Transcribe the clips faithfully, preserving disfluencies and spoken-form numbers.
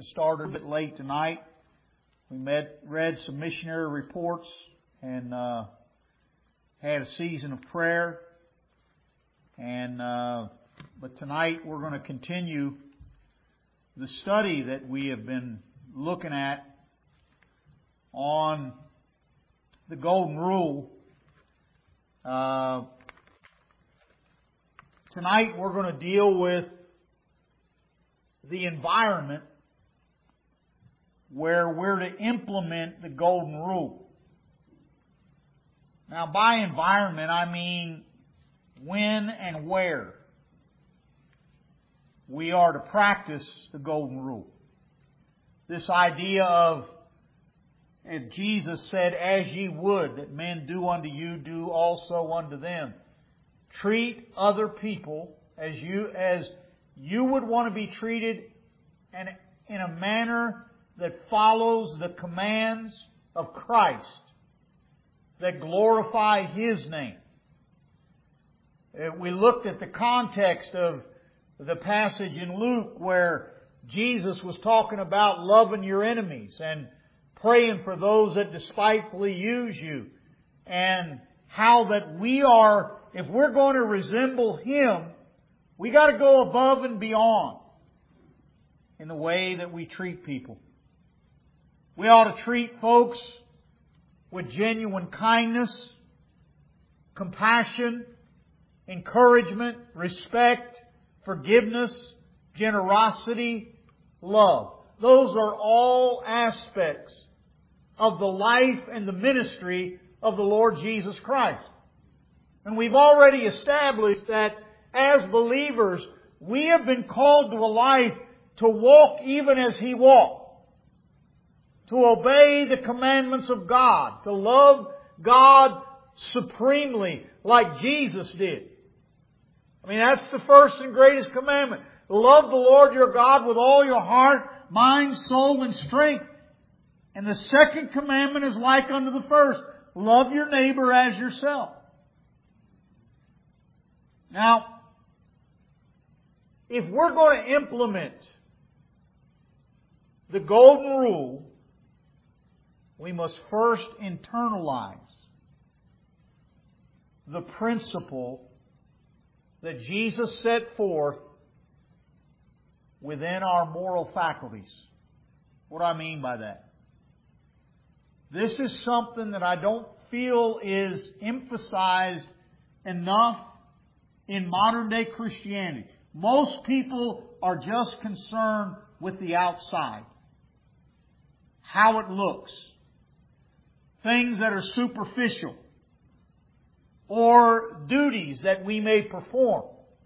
started a bit late tonight. We met, read some missionary reports and uh, had a season of prayer. And uh, but tonight we're going to continue the study that we have been looking at on the Golden Rule. Uh, tonight we're going to deal with the environment where we're to implement the Golden Rule. Now, by environment, I mean when and where we are to practice the Golden Rule. This idea of, if Jesus said, "As ye would that men do unto you, do also unto them." Treat other people as you as you would want to be treated, and in a manner that follows the commands of Christ, that glorify His name. We looked at the context of the passage in Luke where Jesus was talking about loving your enemies and praying for those that despitefully use you, and how that we are, if we're going to resemble Him, we got to go above and beyond in the way that we treat people. We ought to treat folks with genuine kindness, compassion, encouragement, respect, forgiveness, generosity, love. Those are all aspects of the life and the ministry of the Lord Jesus Christ. And we've already established that as believers, we have been called to a life to walk even as He walked. To obey the commandments of God. To love God supremely like Jesus did. I mean, that's the first and greatest commandment. Love the Lord your God with all your heart, mind, soul, and strength. And the second commandment is like unto the first. Love your neighbor as yourself. Now, if we're going to implement the Golden Rule, we must first internalize the principle that Jesus set forth within our moral faculties. What do I mean by that? This is something that I don't feel is emphasized enough in modern day Christianity. Most people are just concerned with the outside. How it looks. Things that are superficial. Or duties that we may perform.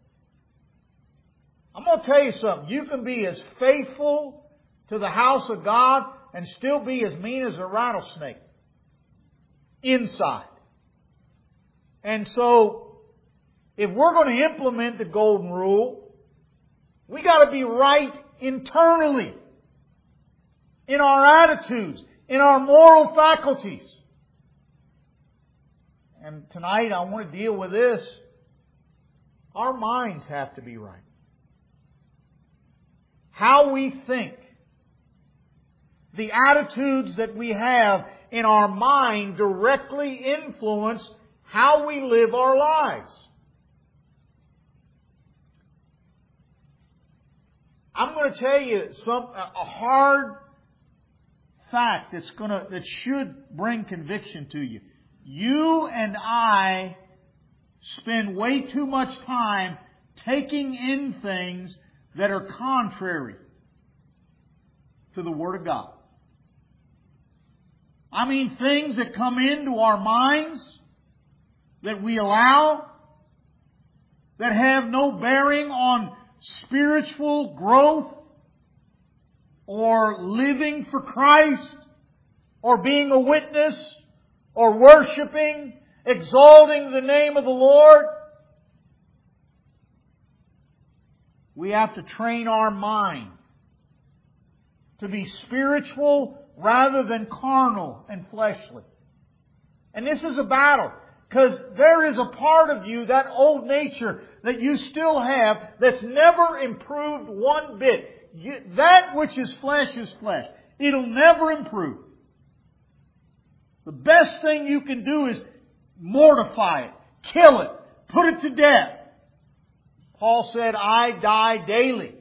I'm going to tell you something. You can be as faithful to the house of God and still be as mean as a rattlesnake. Inside. And so, if we're going to implement the Golden Rule, we got to be right internally. In our attitudes. In our moral faculties. And tonight I want to deal with this. Our minds have to be right. How we think. The attitudes that we have in our mind directly influence how we live our lives. I'm going to tell you some a hard fact that's going to that should bring conviction to you. You and I spend way too much time taking in things that are contrary to the Word of God. I mean things that come into our minds that we allow that have no bearing on spiritual growth or living for Christ or being a witness or worshiping, exalting the name of the Lord. We have to train our mind to be spiritual rather than carnal and fleshly. And this is a battle. Because there is a part of you, that old nature that you still have, that's never improved one bit. You, that which is flesh is flesh. It'll never improve. The best thing you can do is mortify it, kill it, put it to death. Paul said, I die daily.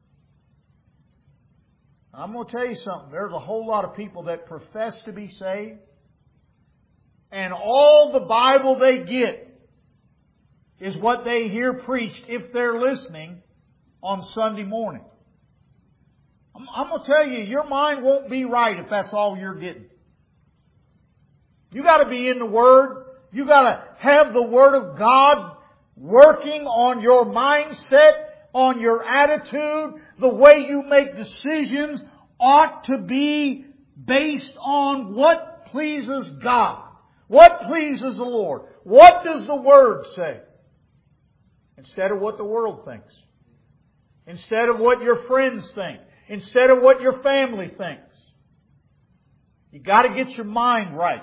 I'm going to tell you something. There's a whole lot of people that profess to be saved, and all the Bible they get is what they hear preached if they're listening on Sunday morning. I'm, I'm going to tell you, your mind won't be right if that's all you're getting. You got to be in the Word. You got to have the Word of God working on your mindset, on your attitude. The way you make decisions ought to be based on what pleases God. What pleases the Lord? What does the Word say? Instead of what the world thinks. Instead of what your friends think. Instead of what your family thinks. You got to get your mind right.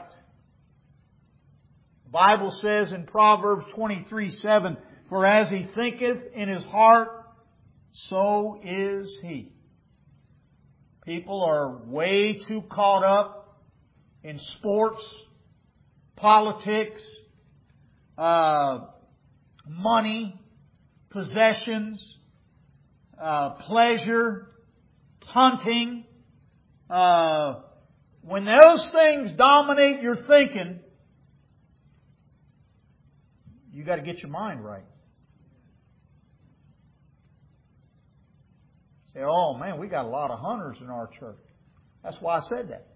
The Bible says in Proverbs twenty-three seven, for as he thinketh in his heart, so is he. People are way too caught up in sports, politics, uh, money, possessions, uh, pleasure, hunting. Uh, when those things dominate your thinking, you got to get your mind right. Say, oh man, we got a lot of hunters in our church. That's why I said that.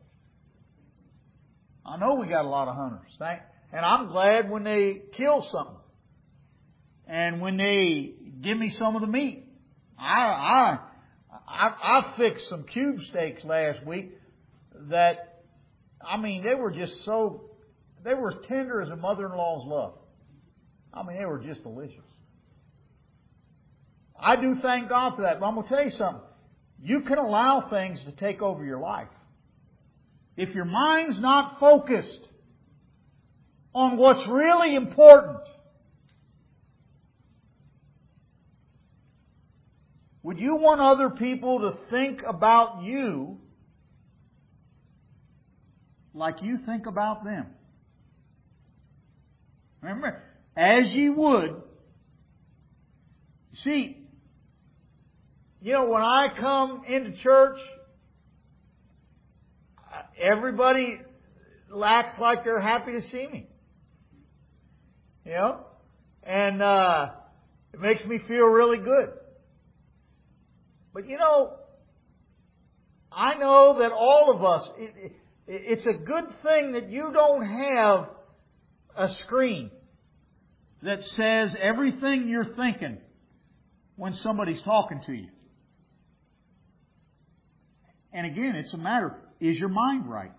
I know we got a lot of hunters. Thank, and I'm glad when they kill something. And when they give me some of the meat. I, I, I, I fixed some cube steaks last week that, I mean, they were just so, they were as tender as a mother-in-law's love. I mean, they were just delicious. I do thank God for that. But I'm going to tell you something. You can allow things to take over your life. If your mind's not focused on what's really important, would you want other people to think about you like you think about them? Remember, as ye would. See, you know, when I come into church, everybody acts like they're happy to see me. You know? And uh, it makes me feel really good. But you know, I know that all of us, it, it, it's a good thing that you don't have a screen that says everything you're thinking when somebody's talking to you. And again, it's a matter, is your mind right?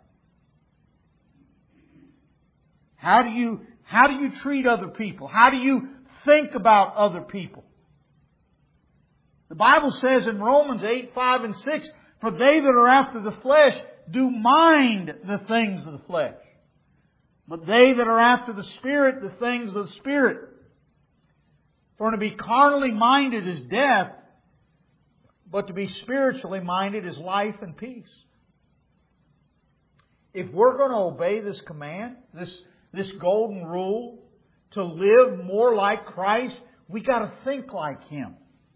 How do you, how do you treat other people? How do you think about other people? The Bible says in Romans eight, five and six, for they that are after the flesh do mind the things of the flesh. But they that are after the Spirit, the things of the Spirit. For to be carnally minded is death, but to be spiritually minded is life and peace. If we're going to obey this command, this, this golden rule, to live more like Christ, we got to think like Him.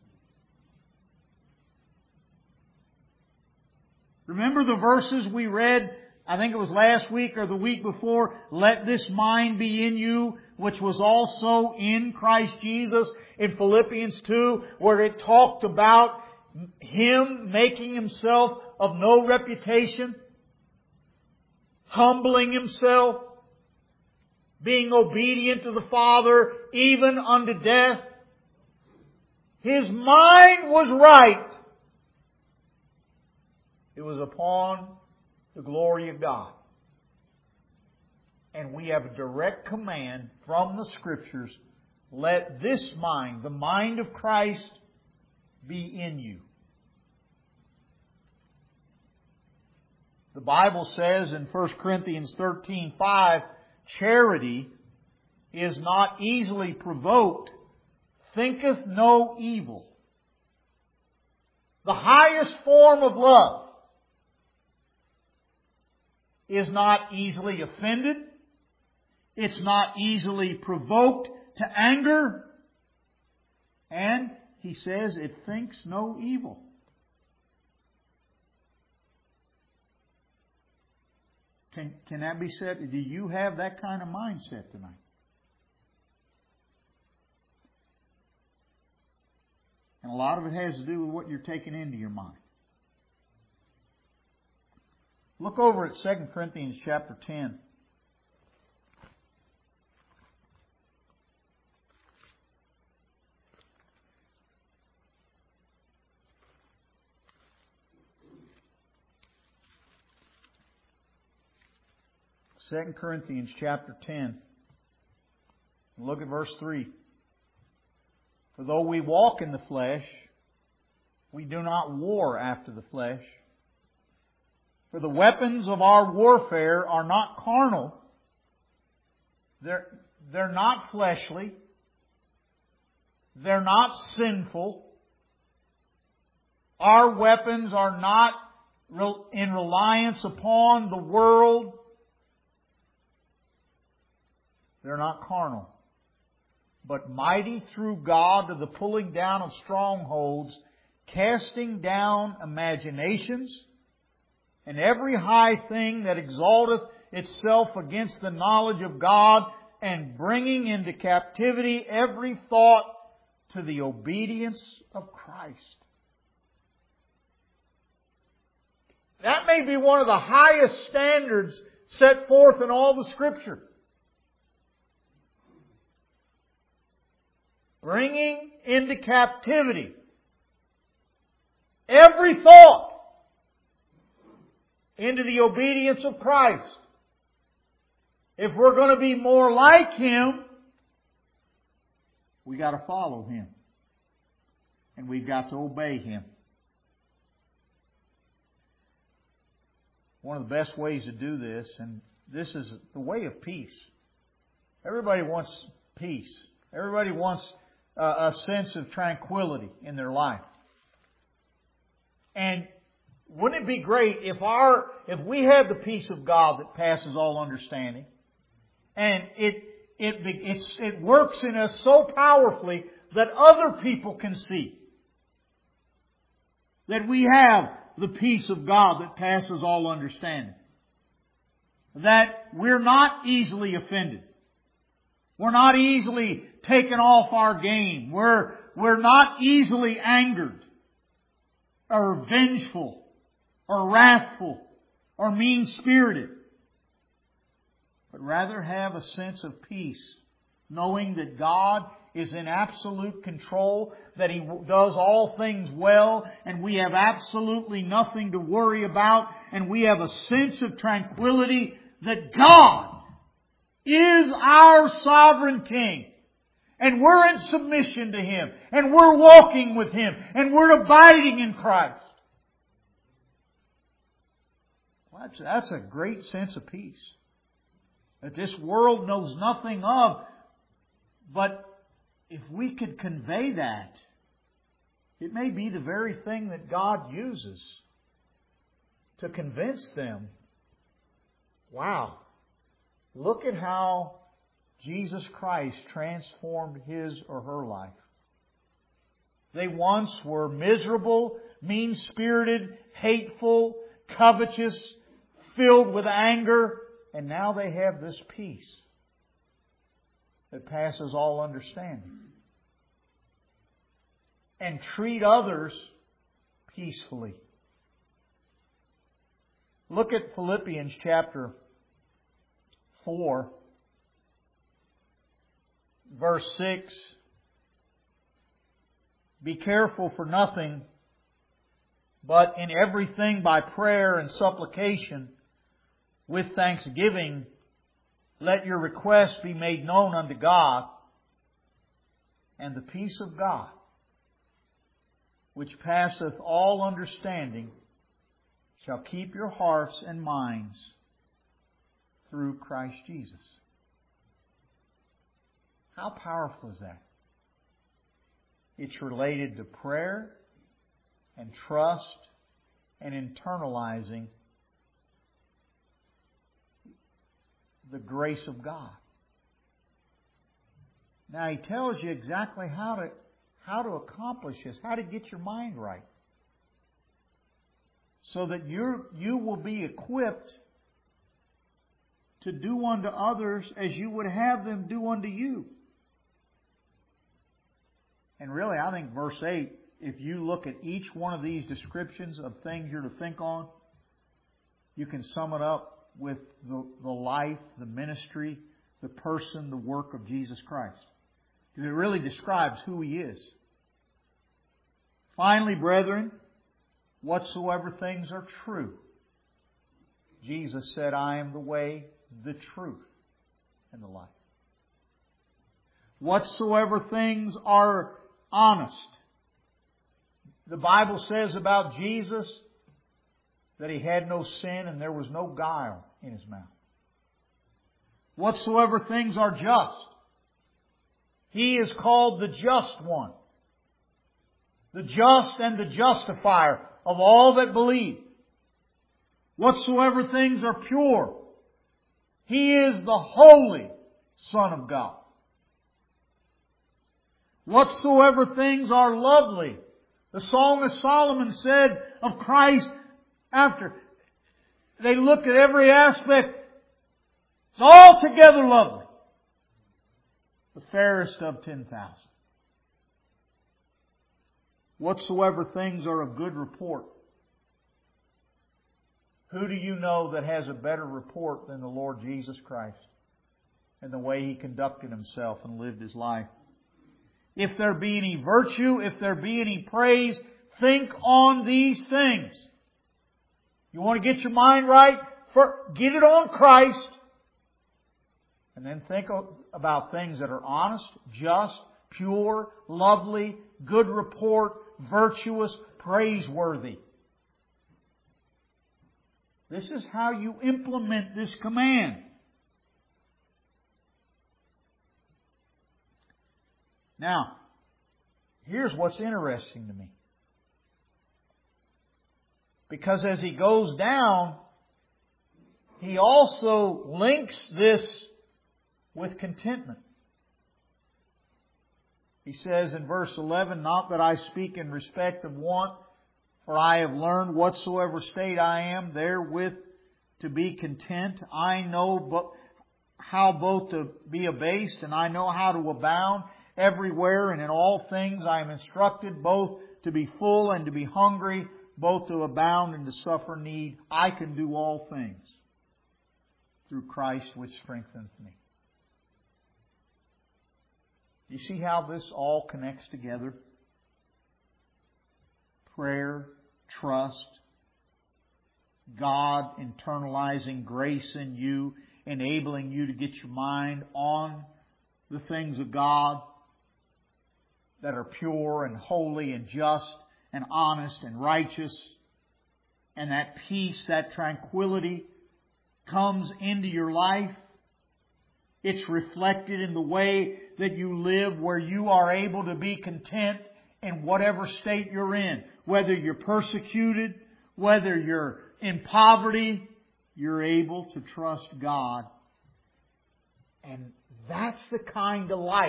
Remember the verses we read, I think it was last week or the week before, let this mind be in you, which was also in Christ Jesus, in Philippians two, where it talked about Him making Himself of no reputation, humbling Himself, being obedient to the Father, even unto death. His mind was right. It was upon the glory of God. And we have a direct command from the Scriptures, let this mind, the mind of Christ, be in you. The Bible says in First Corinthians thirteen five, charity is not easily provoked, thinketh no evil. the highest form of love, is not easily offended. It's not easily provoked to anger. And he says it thinks no evil. Can, can that be said? Do you have that kind of mindset tonight? And a lot of it has to do with what you're taking into your mind. Look over at Second Corinthians chapter ten. Second Corinthians chapter ten. Look at verse three. For though we walk in the flesh, we do not war after the flesh. For the weapons of our warfare are not carnal. They're, they're not fleshly. They're not sinful. Our weapons are not in reliance upon the world. They're not carnal, but mighty through God to the pulling down of strongholds, casting down imaginations, and every high thing that exalteth itself against the knowledge of God, and bringing into captivity every thought to the obedience of Christ. That may be one of the highest standards set forth in all the Scripture. Bringing into captivity every thought into the obedience of Christ. If we're going to be more like Him, we got to follow Him. And we've got to obey Him. One of the best ways to do this, and this is the way of peace. Everybody wants peace. Everybody wants a sense of tranquility in their life. And wouldn't it be great if our if we had the peace of God that passes all understanding, and it it it's, it works in us so powerfully that other people can see that we have the peace of God that passes all understanding, that we're not easily offended. We're not easily taken off our game. We're, we're not easily angered or vengeful or wrathful or mean-spirited, but rather have a sense of peace, knowing that God is in absolute control, that He does all things well, and we have absolutely nothing to worry about, and we have a sense of tranquility that God is our sovereign King. And we're in submission to Him. And we're walking with Him. And we're abiding in Christ. Well, that's, that's a great sense of peace that this world knows nothing of. But if we could convey that, it may be the very thing that God uses to convince them. Wow. Look at how Jesus Christ transformed his or her life. They once were miserable, mean-spirited, hateful, covetous, filled with anger, and now they have this peace that passes all understanding. And treat others peacefully. Look at Philippians chapter four, verse six. Be careful for nothing, but in everything by prayer and supplication with thanksgiving, let your requests be made known unto God, and the peace of God, which passeth all understanding, shall keep your hearts and minds through Christ Jesus. How powerful is that? It's related to prayer and trust and internalizing the grace of God. Now He tells you exactly how to how to accomplish this, how to get your mind right, so that you you will be equipped to do unto others as you would have them do unto you. And really, I think verse eight, if you look at each one of these descriptions of things you're to think on, you can sum it up with the, the life, the ministry, the person, the work of Jesus Christ. Because it really describes who He is. Finally, brethren, whatsoever things are true. Jesus said, I am the way, the truth, and the life. Whatsoever things are honest. The Bible says about Jesus that He had no sin and there was no guile in His mouth. Whatsoever things are just. He is called the just one. The just and the justifier of all that believe. Whatsoever things are pure. He is the holy Son of God. Whatsoever things are lovely. The Song of Solomon said of Christ after they looked at every aspect, it's altogether lovely. The fairest of ten thousand. Whatsoever things are of good report. Who do you know that has a better report than the Lord Jesus Christ and the way He conducted Himself and lived His life? If there be any virtue, if there be any praise, think on these things. You want to get your mind right? Get it on Christ. And then think about things that are honest, just, pure, lovely, good report, virtuous, praiseworthy. This is how you implement this command. Now, here's what's interesting to me. Because as he goes down, he also links this with contentment. He says in verse eleven, not that I speak in respect of want, for I have learned whatsoever state I am therewith to be content. I know but how both to be abased, and I know how to abound. Everywhere and in all things I am instructed both to be full and to be hungry, both to abound and to suffer need. I can do all things through Christ which strengthens me. You see how this all connects together? Prayer, trust, God internalizing grace in you, enabling you to get your mind on the things of God that are pure and holy and just and honest and righteous. And that peace, that tranquility comes into your life. It's reflected in the way that you live, where you are able to be content in whatever state you're in. Whether you're persecuted, whether you're in poverty, you're able to trust God. And that's the kind of life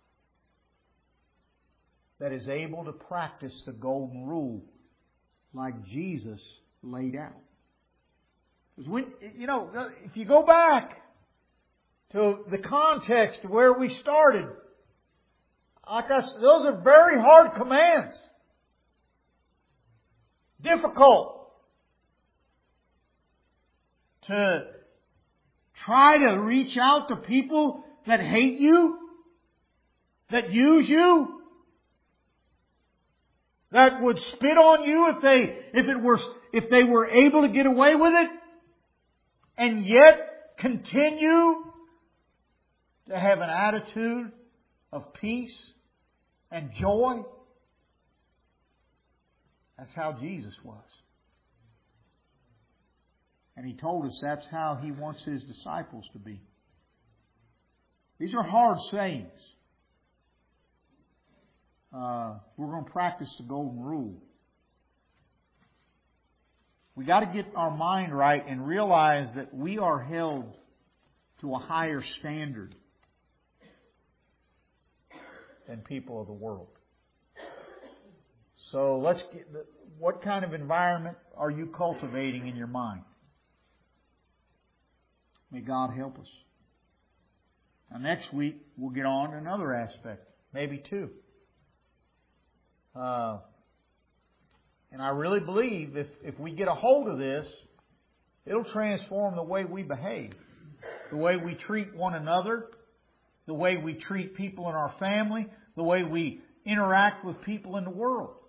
that is able to practice the golden rule like Jesus laid out. Because when, you know, if you go back to the context where we started, like I, those are very hard commands. Difficult to try to reach out to people that hate you, that use you, that would spit on you if they if it were if they were able to get away with it, and yet continue to have an attitude of peace and joy. That's how Jesus was. And He told us that's how He wants His disciples to be. These are hard sayings. Uh, we're going to practice the golden rule. We got to get our mind right and realize that we are held to a higher standard than people of the world. So let's get, what kind of environment are you cultivating in your mind? May God help us. Now next week we'll get on to another aspect, maybe two. Uh, and I really believe if, if we get a hold of this, it'll transform the way we behave, the way we treat one another, the way we treat people in our family, the way we interact with people in the world.